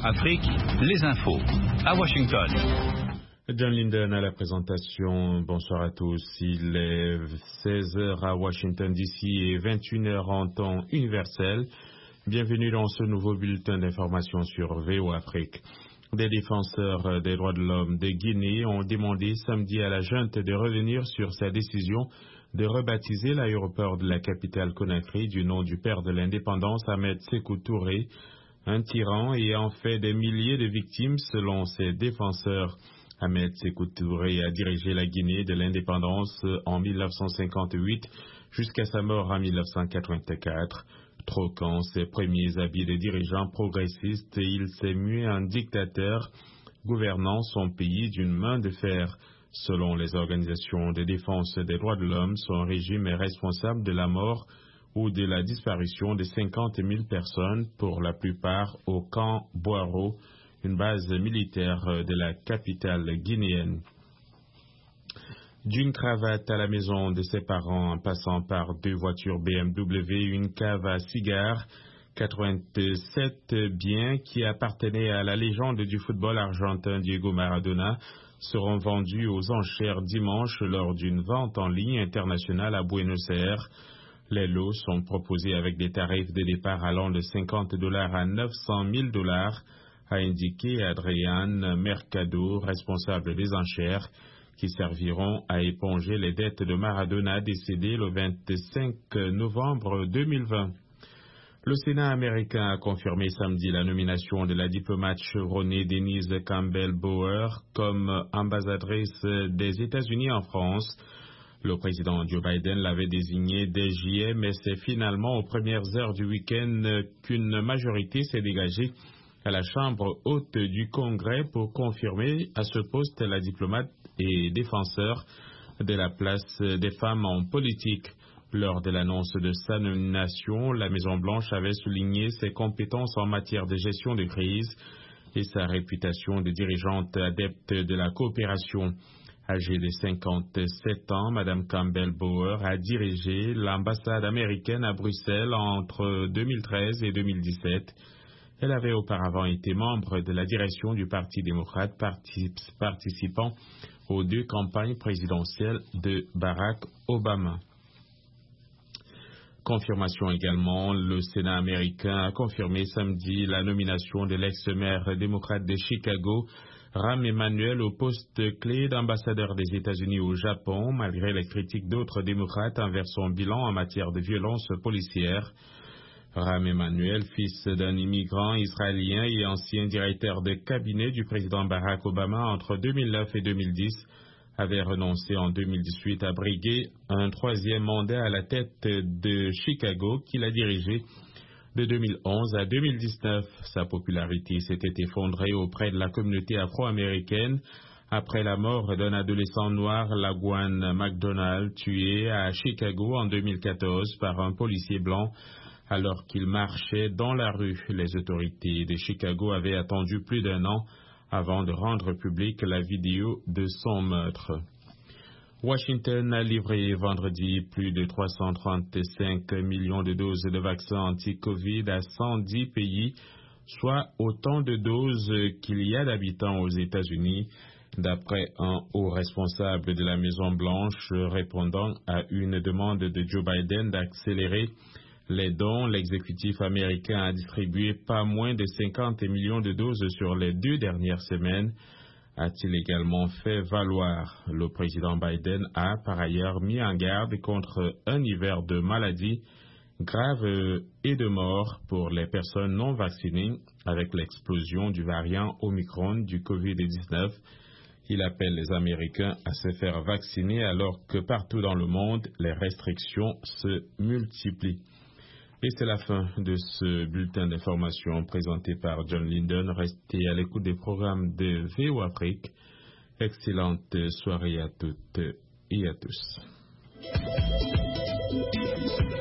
Afrique, les infos. À Washington. John Linden à la présentation. Bonsoir à tous. Il est 16h à Washington DC et 21h en temps universel. Bienvenue dans ce nouveau bulletin d'information sur VOA Afrique. Des défenseurs des droits de l'homme de Guinée ont demandé samedi à la junte de revenir sur sa décision de rebaptiser l'aéroport de la capitale Conakry du nom du père de l'indépendance Ahmed Sékou Touré, un tyran ayant fait des milliers de victimes selon ses défenseurs. Ahmed Sékou Touré a dirigé la Guinée de l'indépendance en 1958 jusqu'à sa mort en 1984. Troquant ses premiers habits de dirigeant progressiste, il s'est mué en dictateur, gouvernant son pays d'une main de fer. Selon les organisations de défense des droits de l'homme, son régime est responsable de la mort ou de la disparition de 50 000 personnes, pour la plupart au camp Boiro, une base militaire de la capitale guinéenne. D'une cravate à la maison de ses parents en passant par 2 voitures BMW, une cave à cigares, 87 biens qui appartenaient à la légende du football argentin Diego Maradona seront vendus aux enchères dimanche lors d'une vente en ligne internationale à Buenos Aires. Les lots sont proposés avec des tarifs de départ allant de $50 à $900 000, a indiqué Adrián Mercado, responsable des enchères, qui serviront à éponger les dettes de Maradona décédé le 25 novembre 2020. Le Sénat américain a confirmé samedi la nomination de la diplomate chevronnée Denise Campbell-Bower comme ambassadrice des États-Unis en France. Le président Joe Biden l'avait désignée dès juillet, mais c'est finalement aux premières heures du week-end qu'une majorité s'est dégagée à la Chambre haute du Congrès pour confirmer à ce poste la diplomate et défenseur de la place des femmes en politique. Lors de l'annonce de sa nomination, la Maison-Blanche avait souligné ses compétences en matière de gestion de crise et sa réputation de dirigeante adepte de la coopération. Âgée de 57 ans, Mme Campbell-Bower a dirigé l'ambassade américaine à Bruxelles entre 2013 et 2017. Elle avait auparavant été membre de la direction du Parti démocrate participant aux 2 campagnes présidentielles de Barack Obama. Confirmation également, le Sénat américain a confirmé samedi la nomination de l'ex-maire démocrate de Chicago, Rahm Emanuel, au poste clé d'ambassadeur des États-Unis au Japon, malgré les critiques d'autres démocrates envers son bilan en matière de violence policière. Rahm Emanuel, fils d'un immigrant israélien et ancien directeur de cabinet du président Barack Obama entre 2009 et 2010, avait renoncé en 2018 à briguer un 3e mandat à la tête de Chicago qu'il a dirigé de 2011 à 2019. Sa popularité s'était effondrée auprès de la communauté afro-américaine après la mort d'un adolescent noir, Laquan McDonald, tué à Chicago en 2014 par un policier blanc alors qu'il marchait dans la rue. Les autorités de Chicago avaient attendu plus d'1 an avant de rendre publique la vidéo de son meurtre. Washington a livré vendredi plus de 335 millions de doses de vaccins anti-Covid à 110 pays, soit autant de doses qu'il y a d'habitants aux États-Unis, d'après un haut responsable de la Maison-Blanche répondant à une demande de Joe Biden d'accélérer les dons. L'exécutif américain a distribué pas moins de 50 millions de doses sur les 2 dernières semaines, a-t-il également fait valoir. Le président Biden a par ailleurs mis en garde contre un hiver de maladies graves et de morts pour les personnes non vaccinées avec l'explosion du variant Omicron du COVID-19. Il appelle les Américains à se faire vacciner alors que partout dans le monde, les restrictions se multiplient. Et c'est la fin de ce bulletin d'information présenté par John Linden. Restez à l'écoute des programmes de VOA Afrique. Excellente soirée à toutes et à tous.